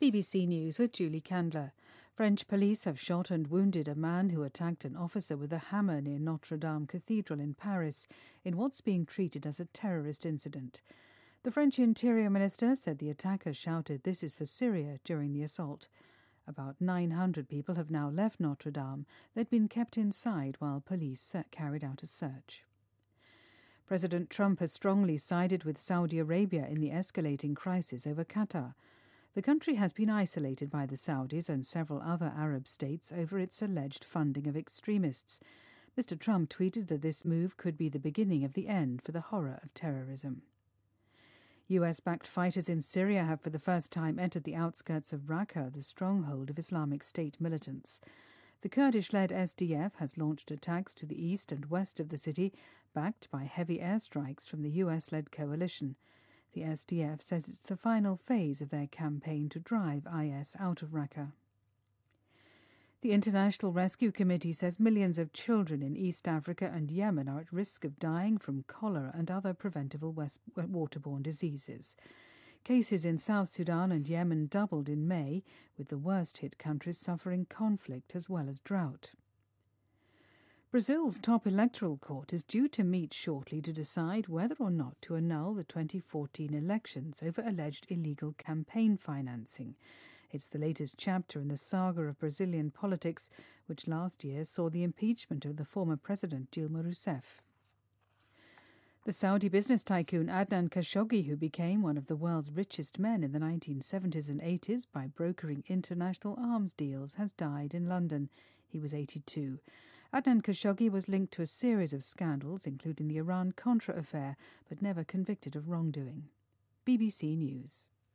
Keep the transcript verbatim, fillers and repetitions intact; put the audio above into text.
B B C News with Julie Candler. French police have shot and wounded a man who attacked an officer with a hammer near Notre Dame Cathedral in Paris in what's being treated as a terrorist incident. The French Interior Minister said the attacker shouted, "This is for Syria," during the assault. About nine hundred people have now left Notre Dame. They'd been kept inside while police carried out a search. President Trump has strongly sided with Saudi Arabia in the escalating crisis over Qatar. The country has been isolated by the Saudis and several other Arab states over its alleged funding of extremists. Mister Trump tweeted that this move could be the beginning of the end for the horror of terrorism. U S-backed fighters in Syria have for the first time entered the outskirts of Raqqa, the stronghold of Islamic State militants. The Kurdish-led S D F has launched attacks to the east and west of the city, backed by heavy airstrikes from the U S-led coalition. The S D F says it's the final phase of their campaign to drive I S out of Raqqa. The International Rescue Committee says millions of children in East Africa and Yemen are at risk of dying from cholera and other preventable waterborne diseases. Cases in South Sudan and Yemen doubled in May, with the worst-hit countries suffering conflict as well as drought. Brazil's top electoral court is due to meet shortly to decide whether or not to annul the twenty fourteen elections over alleged illegal campaign financing. It's the latest chapter in the saga of Brazilian politics, which last year saw the impeachment of the former president Dilma Rousseff. The Saudi business tycoon Adnan Khashoggi, who became one of the world's richest men in the nineteen seventies and eighties by brokering international arms deals, has died in London. He was eighty-two. Adnan Khashoggi was linked to a series of scandals, including the Iran-Contra affair, but never convicted of wrongdoing. B B C News.